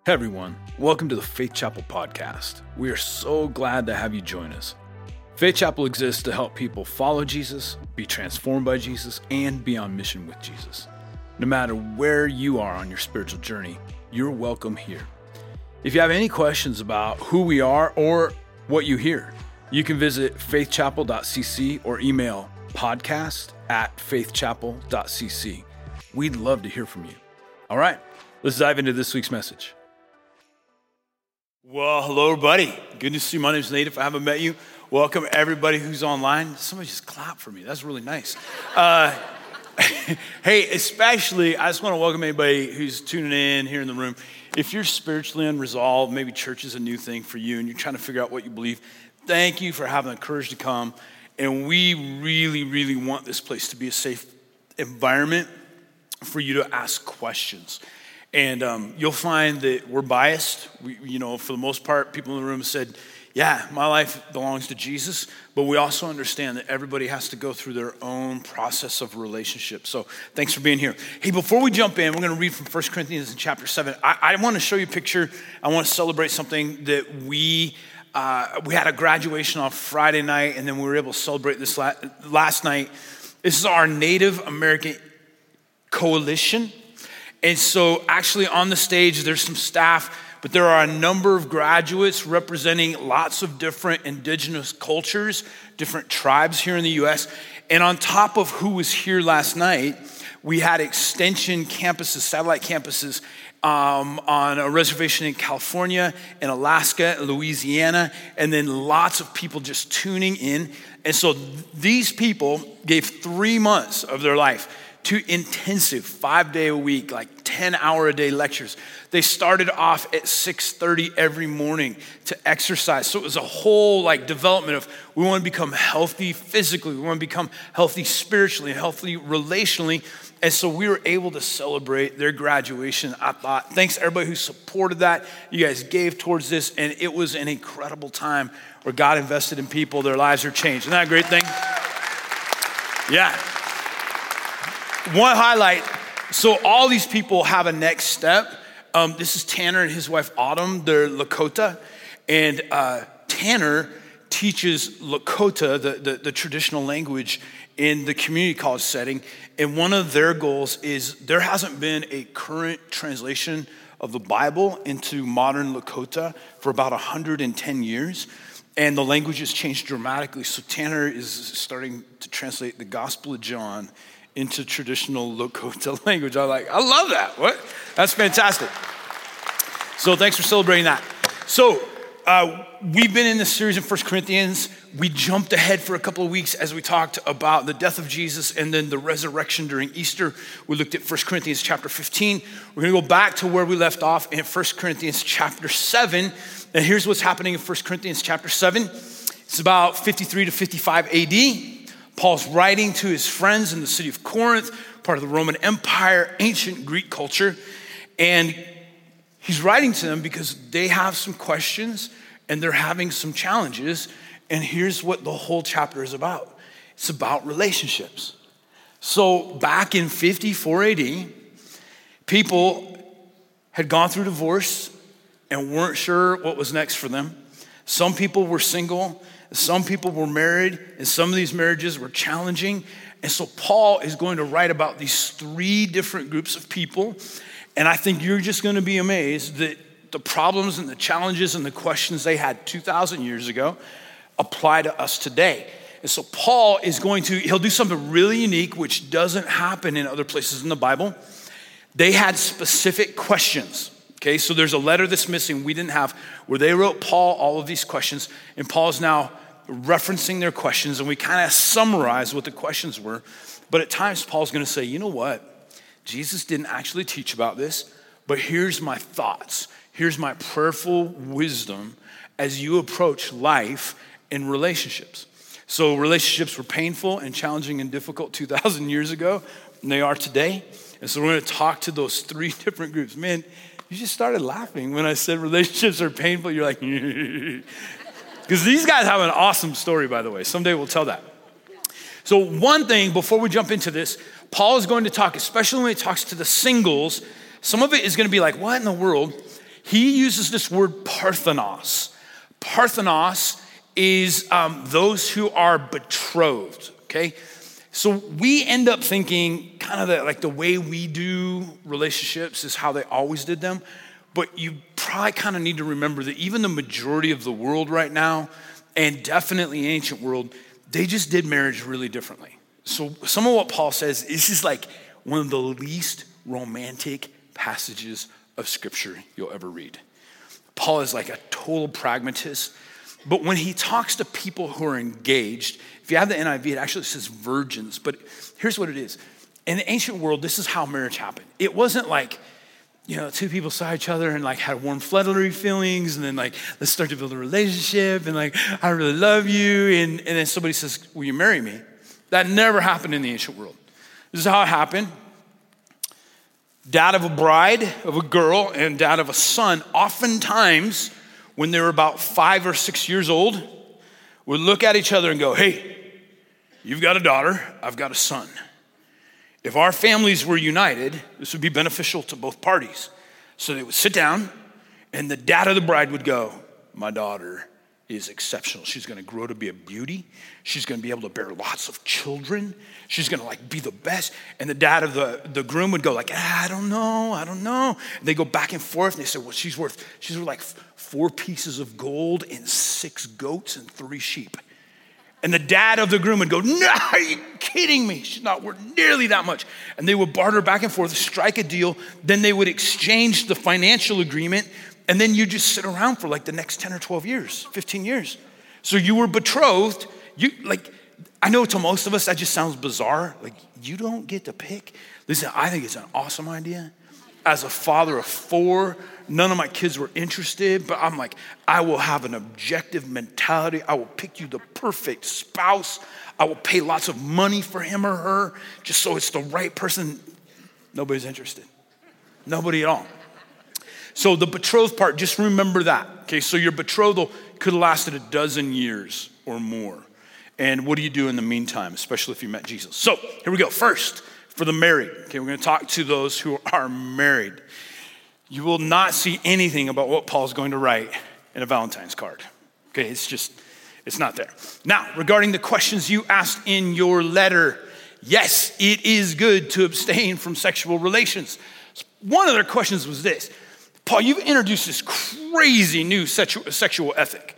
Hey everyone, welcome to the Faith Chapel podcast. We are so glad to have you join us. Faith Chapel exists to help people follow Jesus, be transformed by Jesus, and be on mission with Jesus. No matter where you are on your spiritual journey, you're welcome here. If you have any questions about who we are or what you hear, you can visit faithchapel.cc or email podcast@faithchapel.cc. We'd love to hear from you. All right, let's dive into this week's message. Well, hello, everybody. Good to see you. My name is Nate. If I haven't met you, welcome everybody who's online. Somebody just clap for me. That's really nice. Hey, especially, I just want to welcome anybody who's tuning in here in the room. If you're spiritually unresolved, maybe church is a new thing for you and you're trying to figure out what you believe, thank you for having the courage to come. And we really want this place to be a safe environment for you to ask questions. And you'll find that we're biased. For the most part, people in the room said, yeah, my life belongs to Jesus, but we also understand that everybody has to go through their own process of relationship. So thanks for being here. Hey, before we jump in, we're going to read from 1 Corinthians in chapter 7. I want to show you a picture. I want to celebrate something that we had a graduation on Friday night, and then we were able to celebrate this last night. This is our Native American Coalition. And so actually on the stage, there's some staff, but there are a number of graduates representing lots of different indigenous cultures, different tribes here in the U.S. And on top of who was here last night, we had extension campuses, satellite campuses on a reservation in California, in Alaska, Louisiana, and then lots of people just tuning in. And so these people gave 3 months of their life to intensive 5-day-a-week, like 10-hour-a-day lectures. They started off at 6:30 every morning to exercise. So it was a whole development of we want to become healthy physically, we want to become healthy spiritually, healthy relationally. And so we were able to celebrate their graduation. I thought, thanks to everybody who supported that. You guys gave towards this, and it was an incredible time where God invested in people. Their lives are changed. Isn't that a great thing? Yeah. One highlight, so all these people have a next step. This is Tanner and his wife Autumn. They're Lakota. And Tanner teaches Lakota, the traditional language, in the community college setting. And one of their goals is there hasn't been a current translation of the Bible into modern Lakota for about 110 years. And the language has changed dramatically. So Tanner is starting to translate the Gospel of John into traditional Lakota language. I love that. What? That's fantastic. So thanks for celebrating that. So we've been in this series in 1 Corinthians. We jumped ahead for a couple of weeks as we talked about the death of Jesus and then the resurrection during Easter. We looked at 1 Corinthians chapter 15. We're going to go back to where we left off in 1 Corinthians chapter 7. And here's what's happening in 1 Corinthians chapter 7. It's about 53 to 55 AD. Paul's writing to his friends in the city of Corinth, part of the Roman Empire, ancient Greek culture. And he's writing to them because they have some questions and they're having some challenges. And here's what the whole chapter is about. It's about relationships. So back in 54 AD, people had gone through divorce and weren't sure what was next for them. Some people were single. Some people were married, and some of these marriages were challenging. And so Paul is going to write about these 3 different groups of people. And I think you're just going to be amazed that the problems and the challenges and the questions they had 2,000 years ago apply to us today. And so Paul is he'll do something really unique, which doesn't happen in other places in the Bible. They had specific questions. Okay, so there's a letter that's missing we didn't have where they wrote Paul all of these questions, and Paul's now referencing their questions, and we kind of summarize what the questions were. But at times, Paul's going to say, you know what? Jesus didn't actually teach about this, but here's my thoughts. Here's my prayerful wisdom as you approach life in relationships. So relationships were painful and challenging and difficult 2,000 years ago, and they are today. And so we're going to talk to those 3 different groups. Man, you just started laughing when I said relationships are painful. You're like, because these guys have an awesome story, by the way. Someday we'll tell that. So one thing, before we jump into this, Paul is going to talk, especially when he talks to the singles, some of it is going to be like, what in the world? He uses this word parthenos. Parthenos is those who are betrothed, okay? So we end up thinking kind of that, like the way we do relationships is how they always did them. But you probably kind of need to remember that even the majority of the world right now, and definitely ancient world, they just did marriage really differently. So some of what Paul says is just like one of the least romantic passages of scripture you'll ever read. Paul is like a total pragmatist. But when he talks to people who are engaged, if you have the NIV, it actually says virgins. But here's what it is. In the ancient world, this is how marriage happened. It wasn't like, two people saw each other and like had warm fluttery feelings and then like, let's start to build a relationship and like, I really love you. And then somebody says, will you marry me? That never happened in the ancient world. This is how it happened. Dad of a bride, of a girl, and dad of a son, oftentimes when they were about 5 or 6 years old, would look at each other and go, hey, you've got a daughter, I've got a son. If our families were united, this would be beneficial to both parties. So they would sit down and the dad of the bride would go, my daughter is exceptional. She's gonna grow to be a beauty. She's gonna be able to bear lots of children. She's gonna like be the best. And the dad of the groom would go like, I don't know. And they go back and forth and they say, well, she's worth like 4 pieces of gold and 6 goats and 3 sheep. And the dad of the groom would go, no, are you kidding me? She's not worth nearly that much. And they would barter back and forth, strike a deal. Then they would exchange the financial agreement. And then you just sit around for like the next 10 or 12 years, 15 years. So you were betrothed. I know to most of us that just sounds bizarre. Like, you don't get to pick. Listen, I think it's an awesome idea. As a father of 4, none of my kids were interested, but I'm like, I will have an objective mentality. I will pick you the perfect spouse. I will pay lots of money for him or her just so it's the right person. Nobody's interested. Nobody at all. So the betrothed part, just remember that. Okay, so your betrothal could have lasted 12 years or more. And what do you do in the meantime, especially if you met Jesus? So here we go. First, for the married. Okay, we're going to talk to those who are married. You will not see anything about what Paul's going to write in a Valentine's card. Okay, it's not there. Now, regarding the questions you asked in your letter, yes, it is good to abstain from sexual relations. One of their questions was this. Paul, you've introduced this crazy new sexual ethic.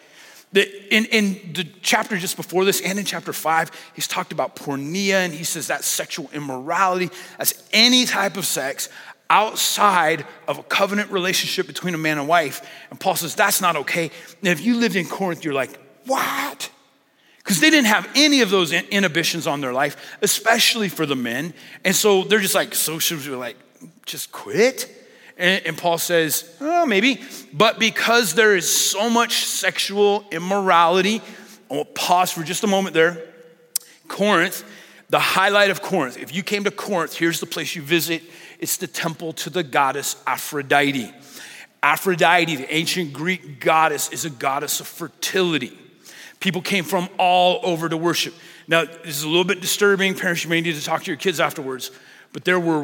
In the chapter just before this and in chapter 5, he's talked about porneia, and he says that's sexual immorality. That's any type of sex outside of a covenant relationship between a man and wife. And Paul says that's not okay. And if you lived in Corinth, you're like, what? Because they didn't have any of those inhibitions on their life, especially for the men. And so they're just like, so should we like just quit? And Paul says, oh, maybe. But because there is so much sexual immorality, I'll pause for just a moment there. Corinth, the highlight of Corinth. If you came to Corinth, here's the place you visit. It's the temple to the goddess Aphrodite. Aphrodite, the ancient Greek goddess, is a goddess of fertility. People came from all over to worship. Now, this is a little bit disturbing. Parents, you may need to talk to your kids afterwards. But there were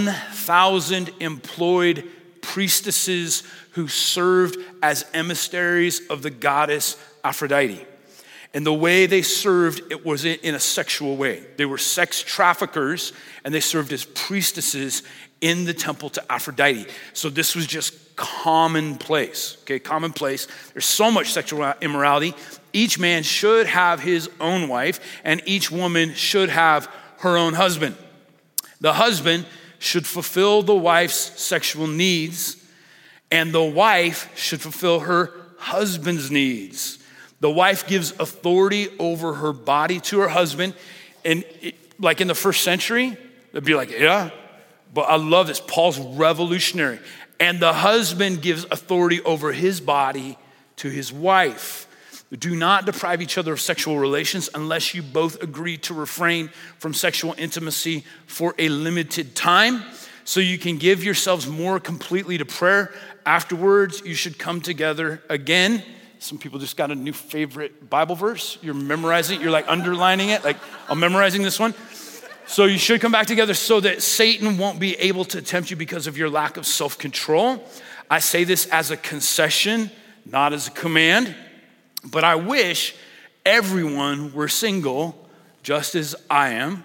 1,000 employed priestesses who served as emissaries of the goddess Aphrodite. And the way they served, it was in a sexual way. They were sex traffickers, and they served as priestesses in the temple to Aphrodite. So this was just commonplace, okay, commonplace. There's so much sexual immorality. Each man should have his own wife, and each woman should have her own husband. The husband should fulfill the wife's sexual needs, and the wife should fulfill her husband's needs. The wife gives authority over her body to her husband. And like in the first century, they'd be like, yeah, but I love this. Paul's revolutionary. And the husband gives authority over his body to his wife. Do not deprive each other of sexual relations unless you both agree to refrain from sexual intimacy for a limited time, so you can give yourselves more completely to prayer. Afterwards, you should come together again. Some people just got a new favorite Bible verse. You're memorizing it. You're like underlining it. Like, I'm memorizing this one. So you should come back together so that Satan won't be able to tempt you because of your lack of self-control. I say this as a concession, not as a command, but I wish everyone were single just as I am,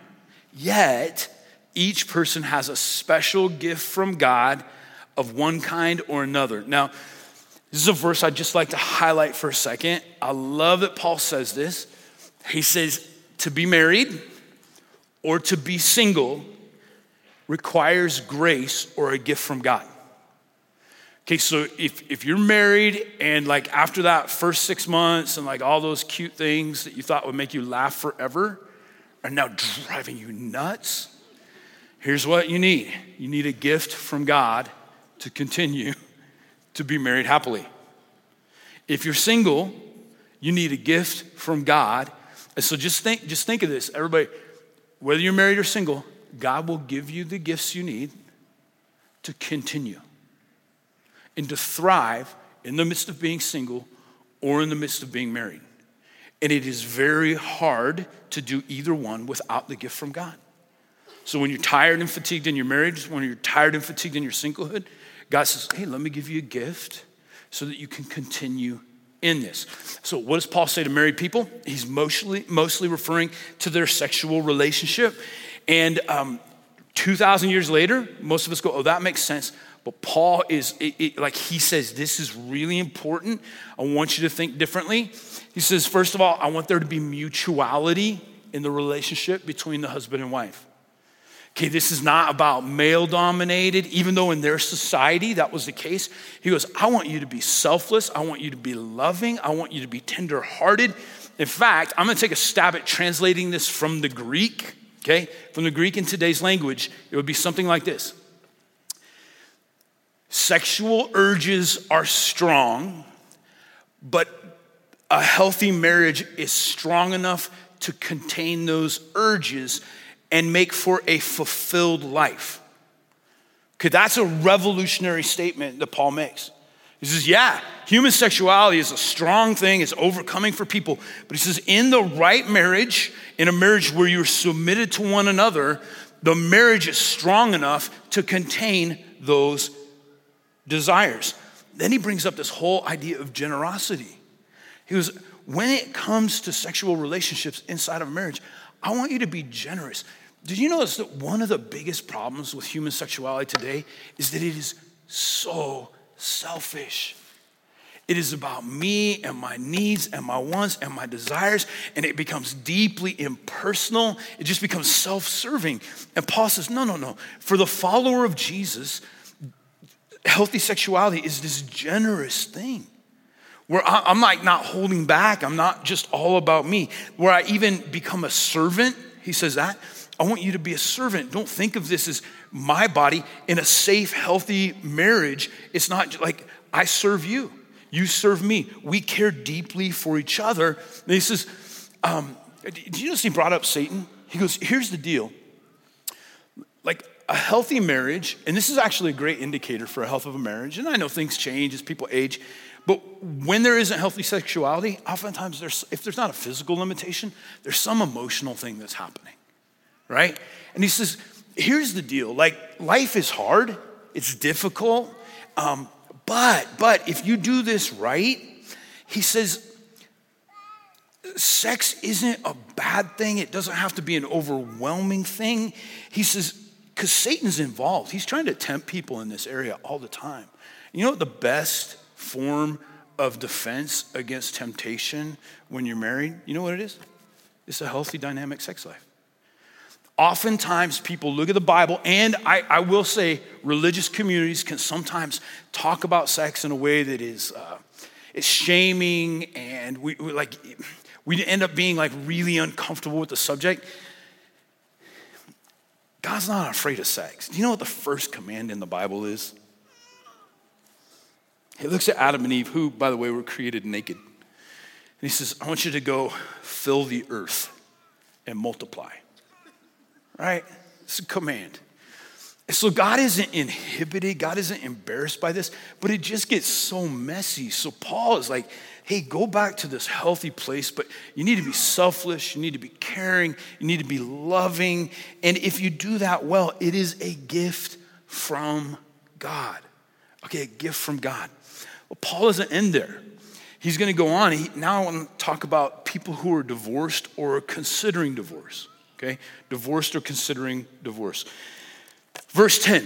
yet each person has a special gift from God of one kind or another. Now, this is a verse I'd just like to highlight for a second. I love that Paul says this. He says, to be married or to be single requires grace or a gift from God. Okay, so if you're married and like after that first 6 months and like all those cute things that you thought would make you laugh forever are now driving you nuts, here's what you need. You need a gift from God to continue to be married happily. If you're single, you need a gift from God. And so just think of this, everybody, whether you're married or single, God will give you the gifts you need to continue and to thrive in the midst of being single or in the midst of being married. And it is very hard to do either one without the gift from God. So when you're tired and fatigued in your marriage, when you're tired and fatigued in your singlehood, God says, hey, let me give you a gift so that you can continue in this. So what does Paul say to married people? He's mostly referring to their sexual relationship. And 2,000 years later, most of us go, oh, that makes sense. But Paul is, like he says, this is really important. I want you to think differently. He says, first of all, I want there to be mutuality in the relationship between the husband and wife. Okay, this is not about male-dominated, even though in their society that was the case. He goes, I want you to be selfless. I want you to be loving. I want you to be tender-hearted. In fact, I'm going to take a stab at translating this from the Greek, okay? From the Greek in today's language, it would be something like this. Sexual urges are strong, but a healthy marriage is strong enough to contain those urges and make for a fulfilled life. Okay, that's a revolutionary statement that Paul makes. He says, yeah, human sexuality is a strong thing, it's overcoming for people. But he says, in the right marriage, in a marriage where you're submitted to one another, the marriage is strong enough to contain those desires. Then he brings up this whole idea of generosity. He goes, when it comes to sexual relationships inside of a marriage, I want you to be generous. Did you notice that one of the biggest problems with human sexuality today is that it is so selfish? It is about me and my needs and my wants and my desires, and it becomes deeply impersonal. It just becomes self-serving. And Paul says, no. For the follower of Jesus, healthy sexuality is this generous thing where I'm like not holding back. I'm not just all about me. Where I even become a servant, he says that. I want you to be a servant. Don't think of this as my body. In a safe, healthy marriage, it's not like I serve you. You serve me. We care deeply for each other. And he says, did you notice he brought up Satan? He goes, here's the deal. Like a healthy marriage, and this is actually a great indicator for a health of a marriage, and I know things change as people age, but when there isn't healthy sexuality, oftentimes if there's not a physical limitation, there's some emotional thing that's happening. Right? And he says, here's the deal. Like, life is hard. It's difficult. But if you do this right, he says, sex isn't a bad thing. It doesn't have to be an overwhelming thing. He says, because Satan's involved. He's trying to tempt people in this area all the time. You know what the best form of defense against temptation when you're married? You know what it is? It's a healthy, dynamic sex life. Oftentimes people look at the Bible, and I will say religious communities can sometimes talk about sex in a way that is it's shaming, and we end up being like really uncomfortable with the subject. God's not afraid of sex. Do you know what the first command in the Bible is? He looks at Adam and Eve, who, by the way, were created naked. And he says, I want you to go fill the earth and multiply. Right? It's a command. So God isn't inhibited, God isn't embarrassed by this, but it just gets so messy. So Paul is like, hey, go back to this healthy place, but you need to be selfless, you need to be caring, you need to be loving. And if you do that well, it is a gift from God. Okay, a gift from God. Well, Paul doesn't end there. He's going to go on. Now I want to talk about people who are divorced or are considering divorce. Okay, divorced or considering divorce. Verse 10,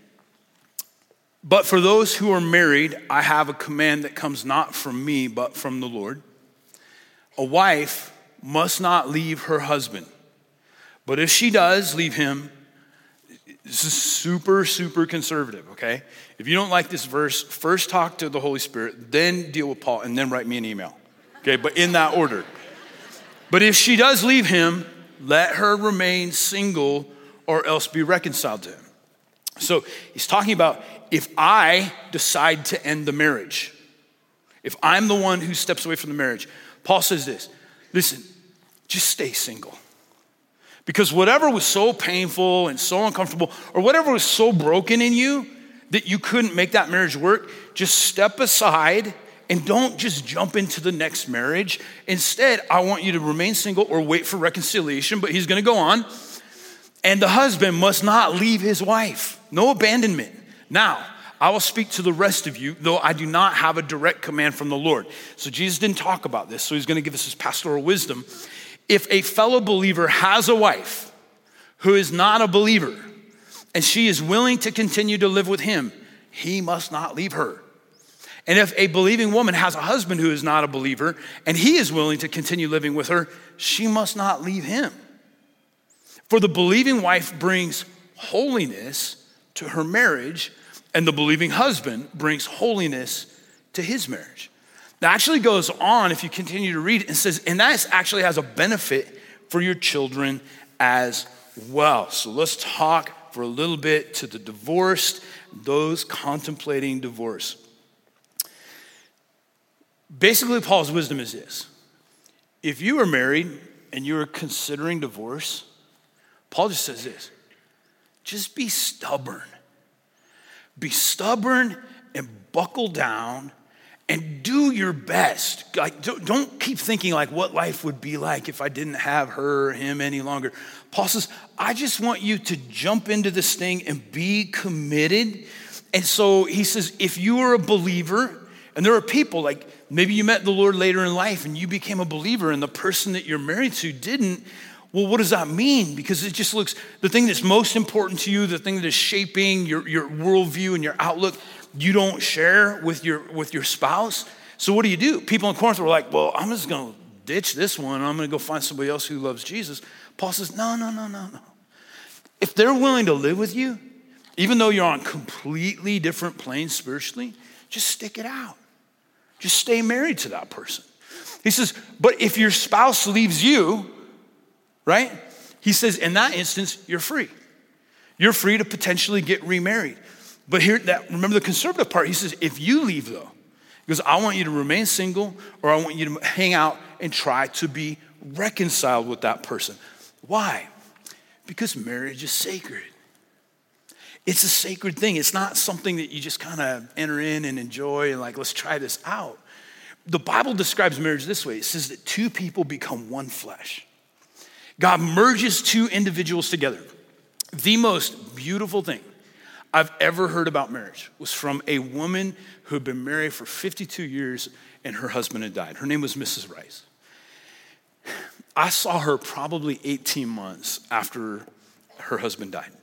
but for those who are married, I have a command that comes not from me, but from the Lord. A wife must not leave her husband, but if she does leave him, this is super, super conservative, okay? If you don't like this verse, first talk to the Holy Spirit, then deal with Paul, and then write me an email, okay? But in that order. But if she does leave him, let her remain single or else be reconciled to him. So he's talking about if I decide to end the marriage, if I'm the one who steps away from the marriage, Paul says this, listen, just stay single. Because whatever was so painful and so uncomfortable, or whatever was so broken in you that you couldn't make that marriage work, just step aside and don't just jump into the next marriage. Instead, I want you to remain single or wait for reconciliation, but he's gonna go on. And the husband must not leave his wife. No abandonment. Now, I will speak to the rest of you, though I do not have a direct command from the Lord. So Jesus didn't talk about this, so he's gonna give us his pastoral wisdom. If a fellow believer has a wife who is not a believer, and she is willing to continue to live with him, he must not leave her. And if a believing woman has a husband who is not a believer, and he is willing to continue living with her, she must not leave him. For the believing wife brings holiness to her marriage, and the believing husband brings holiness to his marriage. That actually goes on, if you continue to read, and says, and that actually has a benefit for your children as well. So let's talk for a little bit to the divorced, those contemplating divorce. Basically, Paul's wisdom is this. If you are married and you are considering divorce, Paul just says this, just be stubborn. Be stubborn and buckle down and do your best. Like, don't keep thinking like what life would be like if I didn't have her or him any longer. Paul says, I just want you to jump into this thing and be committed. And so he says, if you are a believer, and there are people like maybe you met the Lord later in life and you became a believer and the person that you're married to didn't, well, what does that mean? Because it just looks, the thing that's most important to you, the thing that is shaping your worldview and your outlook, you don't share with your spouse. So what do? People in Corinth were like, well, I'm just gonna ditch this one. I'm gonna go find somebody else who loves Jesus. Paul says, no. If they're willing to live with you, even though you're on completely different planes spiritually, just stick it out. Just stay married to that person. He says, but if your spouse leaves you, right? He says, in that instance, you're free. You're free to potentially get remarried. But remember the conservative part, he says, if you leave though, because I want you to remain single or I want you to hang out and try to be reconciled with that person. Why? Because marriage is sacred. It's a sacred thing. It's not something that you just kind of enter in and enjoy and like, let's try this out. The Bible describes marriage this way. It says that two people become one flesh. God merges two individuals together. The most beautiful thing I've ever heard about marriage was from a woman who had been married for 52 years and her husband had died. Her name was Mrs. Rice. I saw her probably 18 months after her husband died.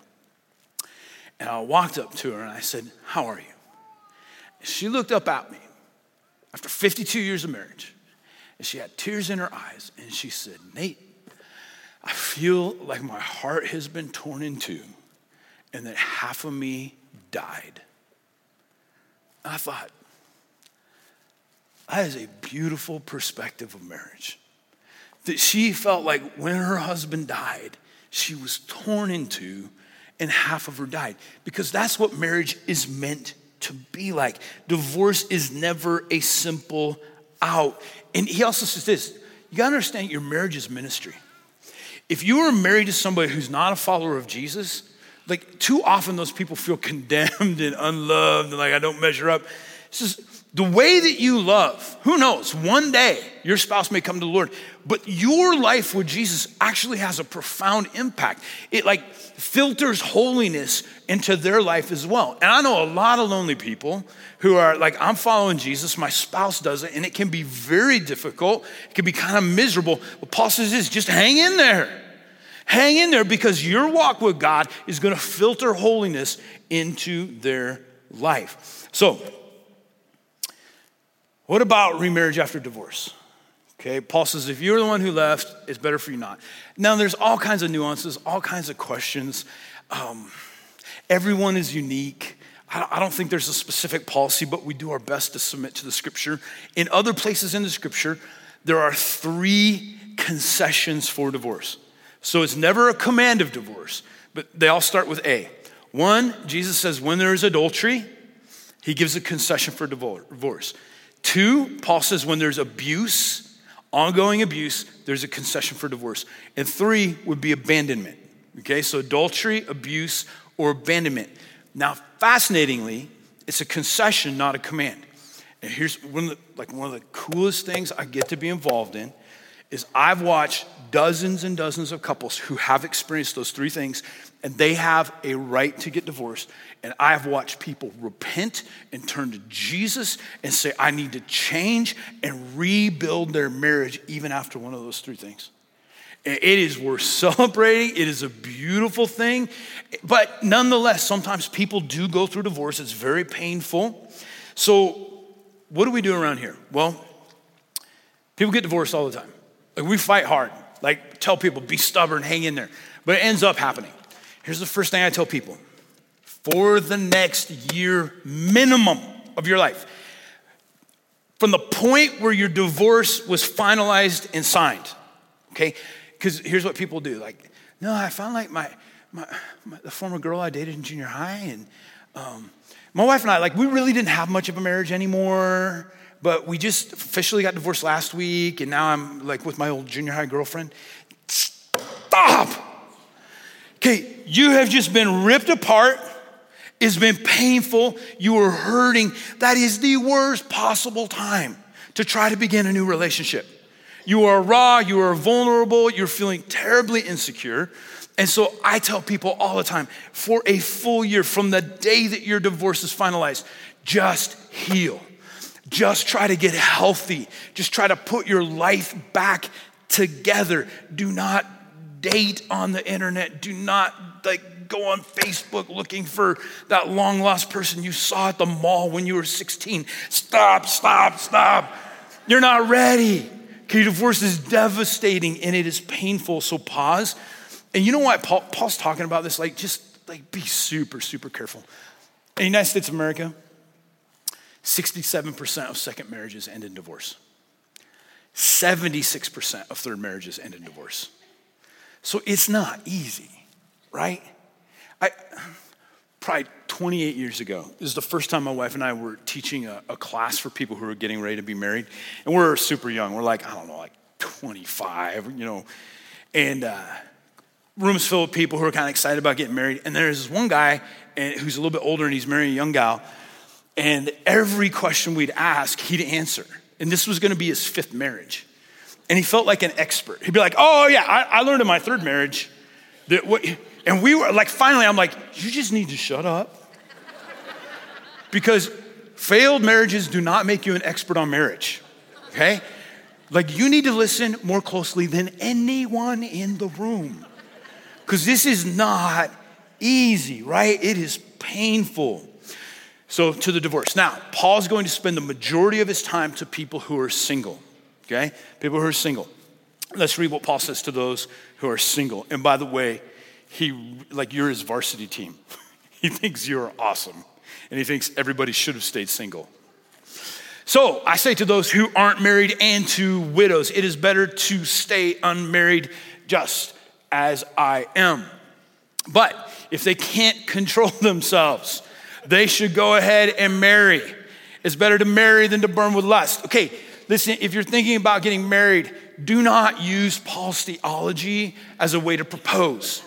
And I walked up to her and I said, how are you? And she looked up at me after 52 years of marriage. And she had tears in her eyes. And she said, Nate, I feel like my heart has been torn in two and that half of me died. And I thought, that is a beautiful perspective of marriage. That she felt like when her husband died, she was torn in two and half of her died. Because that's what marriage is meant to be like. Divorce is never a simple out. And he also says this, you gotta understand your marriage is ministry. If you are married to somebody who's not a follower of Jesus, like too often those people feel condemned and unloved and like I don't measure up. It's just the way that you love, who knows, one day your spouse may come to the Lord, but your life with Jesus actually has a profound impact. It like filters holiness into their life as well. And I know a lot of lonely people who are like, I'm following Jesus, my spouse doesn't, and it can be very difficult. It can be kind of miserable. What Paul says is just hang in there. Hang in there because your walk with God is gonna filter holiness into their life. So, what about remarriage after divorce? Okay, Paul says, if you're the one who left, it's better for you not. Now, there's all kinds of nuances, all kinds of questions. Everyone is unique. I don't think there's a specific policy, but we do our best to submit to the scripture. In other places in the scripture, there are 3 concessions for divorce. So it's never a command of divorce, but they all start with A. 1, Jesus says when there is adultery, he gives a concession for divorce. 2, Paul says when there's abuse, ongoing abuse, there's a concession for divorce. And 3 would be abandonment. Okay, so adultery, abuse, or abandonment. Now, fascinatingly, it's a concession, not a command. And here's one of the coolest things I get to be involved in is I've watched dozens and dozens of couples who have experienced those 3 things, and they have a right to get divorced. And I've watched people repent and turn to Jesus and say, I need to change and rebuild their marriage even after one of those 3 things. And it is worth celebrating. It is a beautiful thing. But nonetheless, sometimes people do go through divorce. It's very painful. So what do we do around here? Well, people get divorced all the time. Like we fight hard. Like tell people, be stubborn, hang in there. But it ends up happening. Here's the first thing I tell people. For the next year minimum of your life, from the point where your divorce was finalized and signed, okay? Because here's what people do. Like, no, I found like the former girl I dated in junior high, and my wife and I, like, we really didn't have much of a marriage anymore, but we just officially got divorced last week, and now I'm like with my old junior high girlfriend. Stop! Okay, you have just been ripped apart. It's been painful. You are hurting. That is the worst possible time to try to begin a new relationship. You are raw, you are vulnerable, you're feeling terribly insecure. And so I tell people all the time, for a full year from the day that your divorce is finalized, just heal. Just try to get healthy. Just try to put your life back together. Do not date on the internet. Do not go on Facebook looking for that long lost person you saw at the mall when you were 16. Stop. You're not ready. Okay, divorce is devastating and it is painful, so pause. And you know what? Paul's talking about this, just be super, super careful. In the United States of America, 67% of second marriages end in divorce. 76% of third marriages end in divorce. So it's not easy, right? Probably 28 years ago, this is the first time my wife and I were teaching a class for people who are getting ready to be married. And we're super young. We're 25, and rooms filled with people who are kind of excited about getting married. And there's this one guy who's a little bit older and he's marrying a young gal. And every question we'd ask, he'd answer. And this was going to be his 5th marriage. And he felt like an expert. He'd be like, oh yeah, I learned in my 3rd marriage that and we were finally, I'm like, you just need to shut up. Because failed marriages do not make you an expert on marriage, okay? You need to listen more closely than anyone in the room. Because this is not easy, right? It is painful. So to the divorce. Now, Paul's going to spend the majority of his time to people who are single, okay? People who are single. Let's read what Paul says to those who are single. And by the way, you're his varsity team. He thinks you're awesome. And he thinks everybody should have stayed single. So I say to those who aren't married and to widows, it is better to stay unmarried just as I am. But if they can't control themselves, they should go ahead and marry. It's better to marry than to burn with lust. Okay, listen, if you're thinking about getting married, do not use Paul's theology as a way to propose.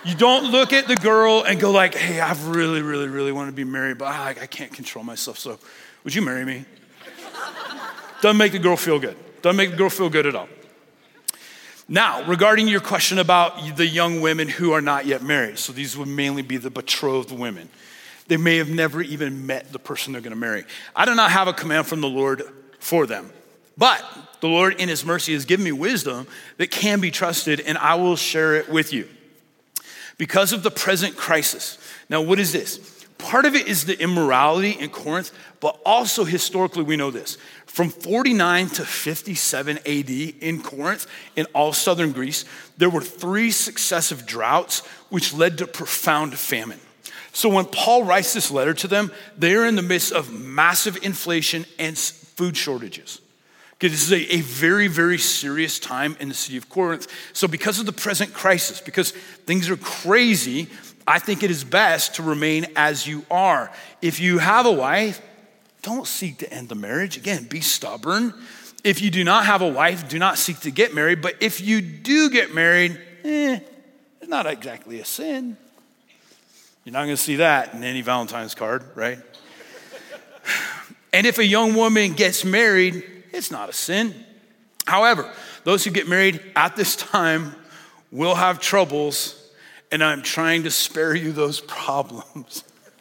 You don't look at the girl and go like, hey, I really, really, really want to be married, but I can't control myself, so would you marry me? Doesn't make the girl feel good. Doesn't make the girl feel good at all. Now, regarding your question about the young women who are not yet married, so these would mainly be the betrothed women. They may have never even met the person they're gonna marry. I do not have a command from the Lord for them, but the Lord in his mercy has given me wisdom that can be trusted, and I will share it with you. Because of the present crisis. Now, what is this? Part of it is the immorality in Corinth, but also historically we know this. From 49 to 57 AD in Corinth, in all southern Greece, there were 3 successive droughts which led to profound famine. So when Paul writes this letter to them, they're in the midst of massive inflation and food shortages. Okay, this is a very, very serious time in the city of Corinth. So because of the present crisis, because things are crazy, I think it is best to remain as you are. If you have a wife, don't seek to end the marriage. Again, be stubborn. If you do not have a wife, do not seek to get married. But if you do get married, it's not exactly a sin. You're not gonna see that in any Valentine's card, right? And if a young woman gets married, it's not a sin. However, those who get married at this time will have troubles, and I'm trying to spare you those problems.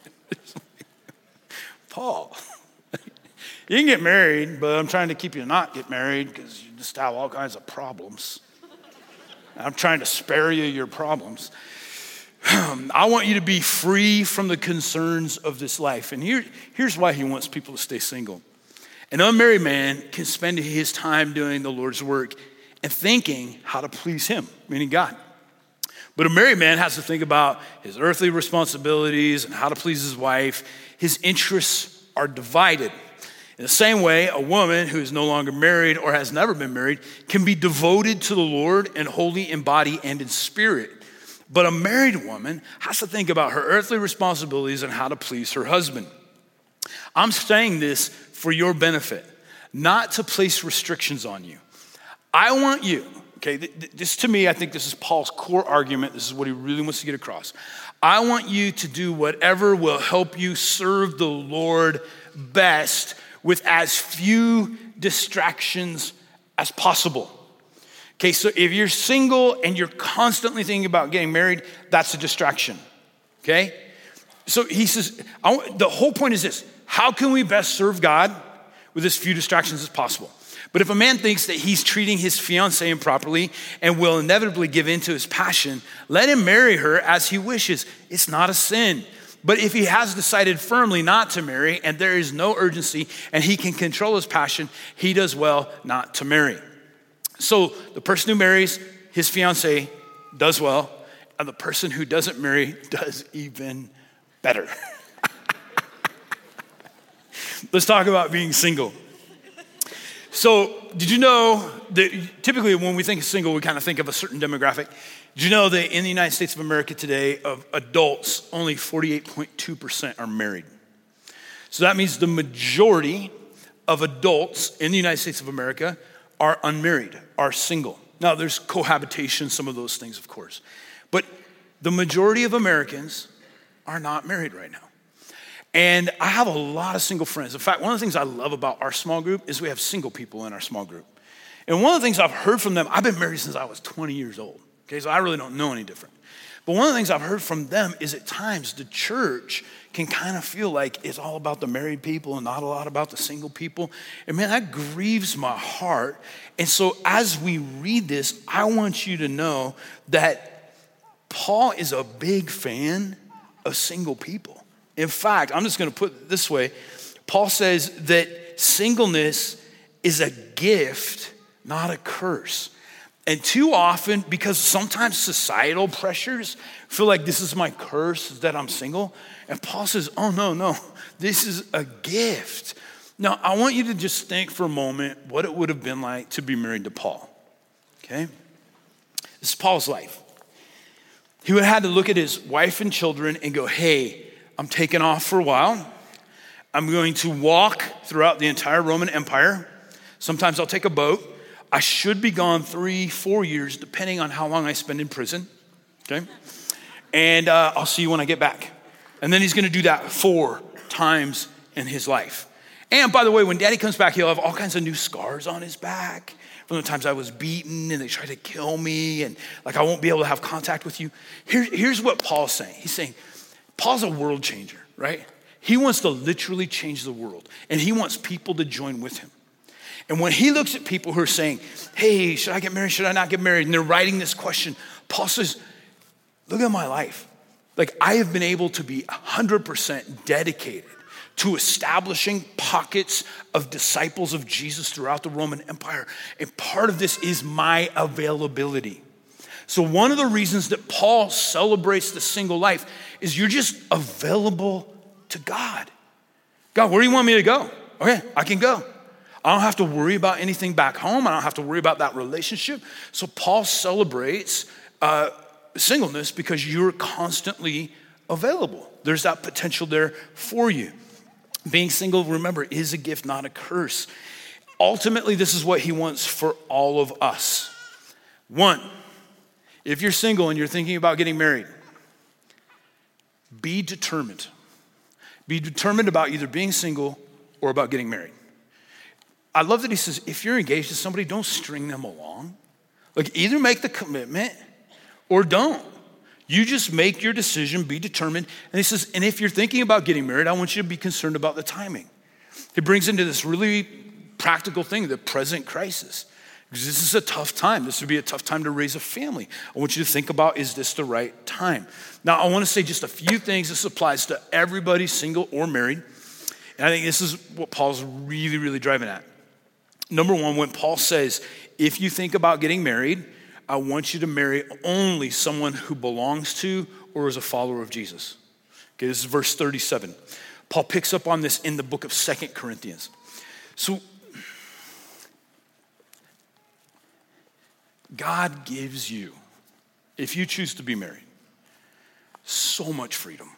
Paul, you can get married, but I'm trying to keep you not get married because you just have all kinds of problems. I'm trying to spare you your problems. I want you to be free from the concerns of this life. And here's why he wants people to stay single. An unmarried man can spend his time doing the Lord's work and thinking how to please him, meaning God. But a married man has to think about his earthly responsibilities and how to please his wife. His interests are divided. In the same way, a woman who is no longer married or has never been married can be devoted to the Lord and holy in body and in spirit. But a married woman has to think about her earthly responsibilities and how to please her husband. I'm saying this for your benefit, not to place restrictions on you. I want you, okay, this to me, I think this is Paul's core argument. This is what he really wants to get across. I want you to do whatever will help you serve the Lord best with as few distractions as possible. Okay, so if you're single and you're constantly thinking about getting married, that's a distraction, okay? So he says, the whole point is this: how can we best serve God with as few distractions as possible? But if a man thinks that he's treating his fiancée improperly and will inevitably give in to his passion, let him marry her as he wishes. It's not a sin. But if he has decided firmly not to marry and there is no urgency and he can control his passion, he does well not to marry. So the person who marries his fiancée does well, and the person who doesn't marry does even better. Let's talk about being single. So did you know that typically when we think of single, we kind of think of a certain demographic? Did you know that in the United States of America today, of adults, only 48.2% are married? So that means the majority of adults in the United States of America are unmarried, are single. Now, there's cohabitation, some of those things, of course. But the majority of Americans are not married right now. And I have a lot of single friends. In fact, one of the things I love about our small group is we have single people in our small group. And one of the things I've heard from them, I've been married since I was 20 years old. Okay, so I really don't know any different. But one of the things I've heard from them is at times the church can kind of feel like it's all about the married people and not a lot about the single people. And man, that grieves my heart. And so as we read this, I want you to know that Paul is a big fan of single people. In fact, I'm just going to put it this way. Paul says that singleness is a gift, not a curse. And too often, because sometimes societal pressures feel like this is my curse, that I'm single. And Paul says, oh, no, this is a gift. Now, I want you to just think for a moment what it would have been like to be married to Paul, okay? This is Paul's life. He would have had to look at his wife and children and go, hey, I'm taking off for a while. I'm going to walk throughout the entire Roman Empire. Sometimes I'll take a boat. I should be gone 3-4 years, depending on how long I spend in prison, okay? and I'll see you when I get back. And then he's gonna do that 4 times in his life. And by the way, when daddy comes back, he'll have all kinds of new scars on his back from the times I was beaten and they tried to kill me, and like I won't be able to have contact with you. Here's what Paul's saying. He's saying, Paul's a world changer, right? He wants to literally change the world, and he wants people to join with him. And when he looks at people who are saying, hey, should I get married? Should I not get married? And they're writing this question, Paul says, look at my life. Like, I have been able to be 100% dedicated to establishing pockets of disciples of Jesus throughout the Roman Empire. And part of this is my availability. So one of the reasons that Paul celebrates the single life is you're just available to God. God, where do you want me to go? Okay, I can go. I don't have to worry about anything back home. I don't have to worry about that relationship. So Paul celebrates singleness because you're constantly available. There's that potential there for you. Being single, remember, is a gift, not a curse. Ultimately, this is what he wants for all of us. 1, if you're single and you're thinking about getting married, be determined. Be determined about either being single or about getting married. I love that he says, if you're engaged to somebody, don't string them along. Like, either make the commitment or don't. You just make your decision, be determined. And he says, and if you're thinking about getting married, I want you to be concerned about the timing. He brings into this really practical thing, the present crisis. Because this is a tough time. This would be a tough time to raise a family. I want you to think about, is this the right time? Now, I want to say just a few things. This applies to everybody, single or married. And I think this is what Paul's really, really driving at. Number 1, when Paul says, if you think about getting married, I want you to marry only someone who belongs to or is a follower of Jesus. Okay, this is verse 37. Paul picks up on this in the book of 2 Corinthians. So God gives you, if you choose to be married, so much freedom.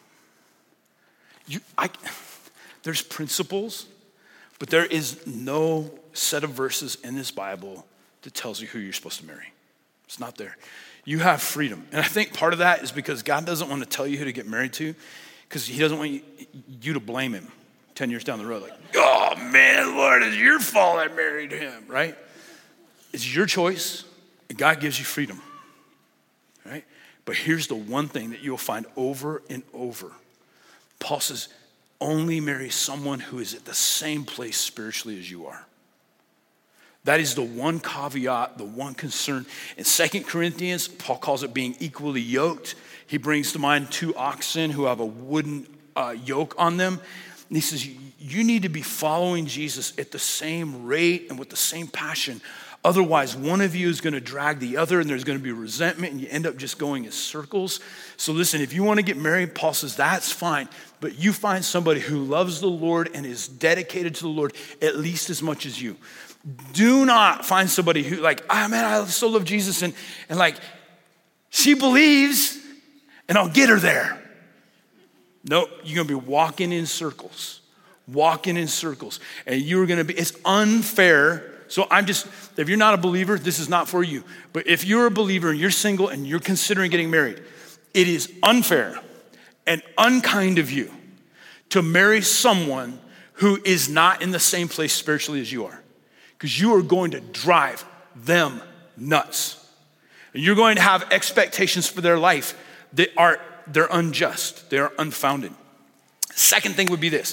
There's principles, but there is no set of verses in this Bible that tells you who you're supposed to marry. It's not there. You have freedom. And I think part of that is because God doesn't want to tell you who to get married to, because he doesn't want you to blame him 10 years down the road. Like, oh man, Lord, it's your fault I married him, right? It's your choice, and God gives you freedom, right? But here's the one thing that you'll find over and over. Paul says, only marry someone who is at the same place spiritually as you are. That is the one caveat, the one concern. In 2 Corinthians, Paul calls it being equally yoked. He brings to mind 2 oxen who have a wooden yoke on them. And he says, you need to be following Jesus at the same rate and with the same passion. Otherwise, one of you is going to drag the other, and there's going to be resentment, and you end up just going in circles. So listen, if you want to get married, Paul says, that's fine. But you find somebody who loves the Lord and is dedicated to the Lord at least as much as you. Do not find somebody who like, man, I so love Jesus, and like, she believes, and I'll get her there. Nope, you're gonna be walking in circles. And you're gonna be, it's unfair. So if you're not a believer, this is not for you. But if you're a believer and you're single and you're considering getting married, it is unfair and unkind of you to marry someone who is not in the same place spiritually as you are. Because you are going to drive them nuts. And you're going to have expectations for their life that they're unjust, they're unfounded. Second thing would be this.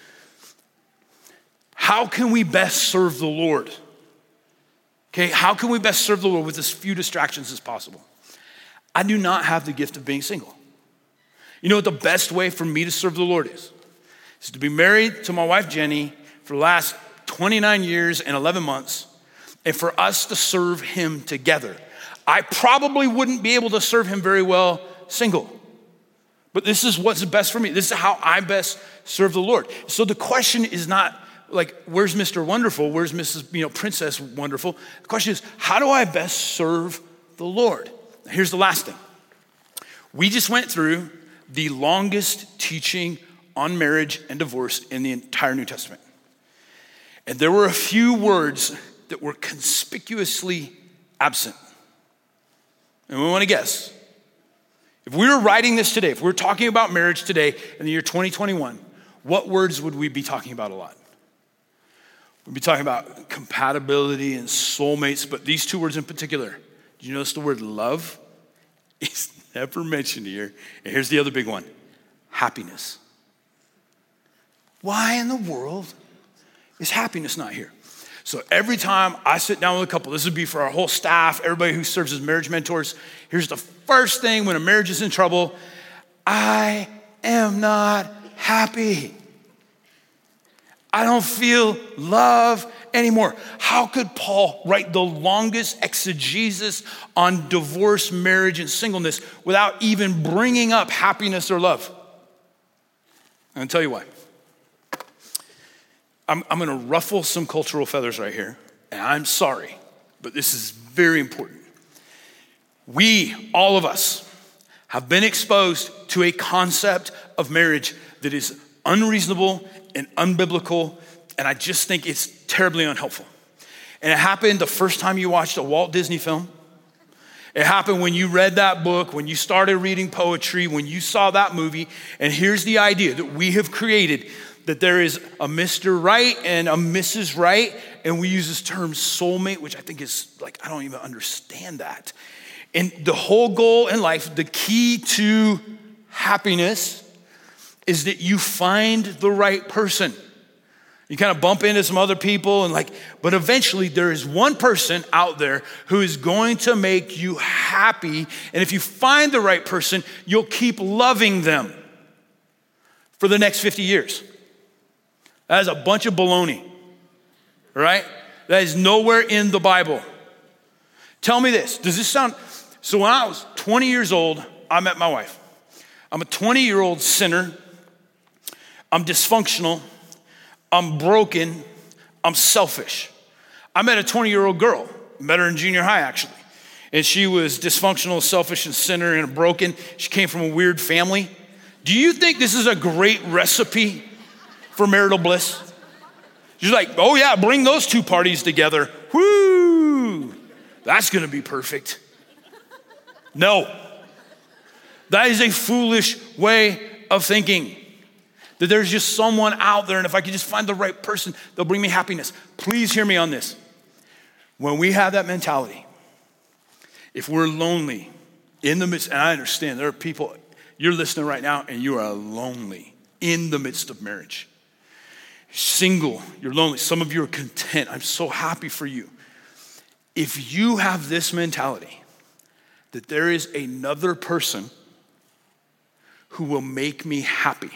How can we best serve the Lord? Okay, how can we best serve the Lord with as few distractions as possible? I do not have the gift of being single. You know what the best way for me to serve the Lord is? It's to be married to my wife, Jenny, for the last 29 years and 11 months, and for us to serve him together. I probably wouldn't be able to serve him very well single, but this is what's best for me. This is how I best serve the Lord. So the question is not like, where's Mr. Wonderful? Where's Mrs. Princess Wonderful? The question is, how do I best serve the Lord? Here's the last thing. We just went through the longest teaching on marriage and divorce in the entire New Testament. And there were a few words that were conspicuously absent. And we want to guess. If we were writing this today, if we were talking about marriage today in the year 2021, what words would we be talking about a lot? We'd be talking about compatibility and soulmates, but these two words in particular. Do you notice the word love? It's never mentioned here. And here's the other big one, happiness. Why in the world is happiness not here? So every time I sit down with a couple, this would be for our whole staff, everybody who serves as marriage mentors, here's the first thing when a marriage is in trouble, I am not happy. I don't feel love anymore. How could Paul write the longest exegesis on divorce, marriage, and singleness without even bringing up happiness or love? I'm gonna tell you why. I'm gonna ruffle some cultural feathers right here, and I'm sorry, but this is very important. We, all of us, have been exposed to a concept of marriage that is unreasonable and unbiblical, and I just think it's terribly unhelpful. And it happened the first time you watched a Walt Disney film. It happened when you read that book, when you started reading poetry, when you saw that movie. And here's the idea that we have created, that there is a Mr. Right and a Mrs. Right, and we use this term soulmate, which I think is like, I don't even understand that. And the whole goal in life, the key to happiness is that you find the right person. You kind of bump into some other people but eventually there is one person out there who is going to make you happy. And if you find the right person, you'll keep loving them for the next 50 years. That is a bunch of baloney, right? That is nowhere in the Bible. Tell me this, does this sound, so when I was 20 years old, I met my wife. I'm a 20-year-old sinner. I'm dysfunctional. I'm broken. I'm selfish. I met a 20-year-old girl. Met her in junior high, actually. And she was dysfunctional, selfish, and sinner, and broken. She came from a weird family. Do you think this is a great recipe for marital bliss? She's like, oh yeah, bring those two parties together. Whoo, that's gonna be perfect. No, that is a foolish way of thinking. That there's just someone out there, and if I could just find the right person, they'll bring me happiness. Please hear me on this. When we have that mentality, if we're lonely in the midst, and I understand there are people, you're listening right now, and you are lonely in the midst of marriage. Single, you're lonely. Some of you are content. I'm so happy for you. If you have this mentality, that there is another person who will make me happy,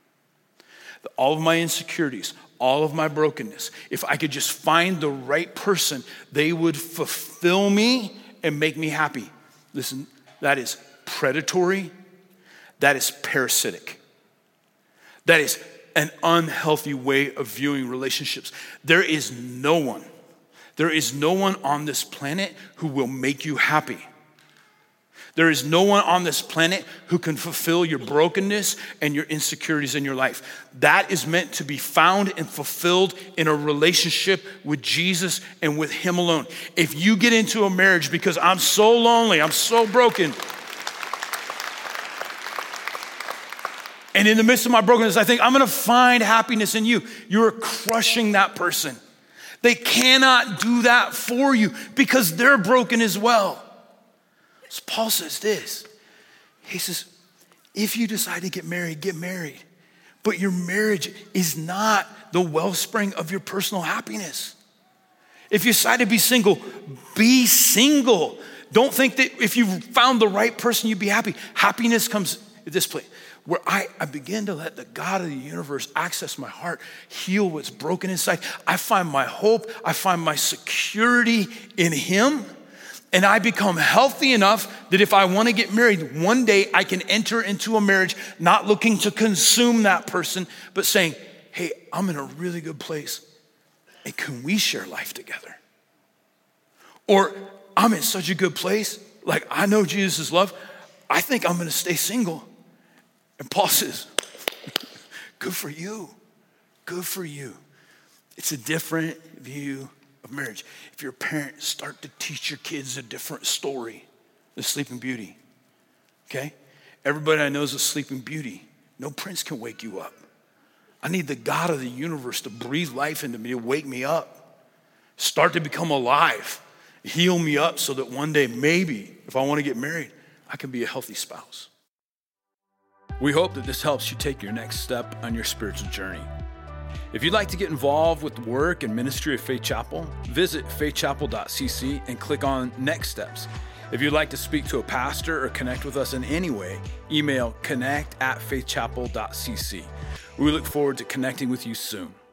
all of my insecurities, all of my brokenness, if I could just find the right person, they would fulfill me and make me happy. Listen, that is predatory. That is parasitic. That is an unhealthy way of viewing relationships. There is no one on this planet who will make you happy. There is no one on this planet who can fulfill your brokenness and your insecurities in your life. That is meant to be found and fulfilled in a relationship with Jesus and with Him alone. If you get into a marriage because I'm so lonely, I'm so broken, and in the midst of my brokenness, I think I'm gonna find happiness in you, you're crushing that person. They cannot do that for you because they're broken as well. So Paul says this, he says, if you decide to get married, but your marriage is not the wellspring of your personal happiness. If you decide to be single, be single. Don't think that if you found the right person, you'd be happy. Happiness comes at this place where I begin to let the God of the universe access my heart, heal what's broken inside. I find my hope, I find my security in Him. And I become healthy enough that if I want to get married, one day I can enter into a marriage not looking to consume that person, but saying, hey, I'm in a really good place. And can we share life together? Or I'm in such a good place, like I know Jesus' love, I think I'm going to stay single. And Paul says, good for you. Good for you. It's a different view of marriage. If you're a parent, start to teach your kids a different story, the Sleeping Beauty, okay? Everybody I know is a sleeping beauty. No prince can wake you up. I need the God of the universe to breathe life into me, to wake me up, start to become alive, heal me up so that one day, maybe, if I want to get married, I can be a healthy spouse. We hope that this helps you take your next step on your spiritual journey. If you'd like to get involved with the work and ministry of Faith Chapel, visit faithchapel.cc and click on Next Steps. If you'd like to speak to a pastor or connect with us in any way, email connect@faithchapel.cc. We look forward to connecting with you soon.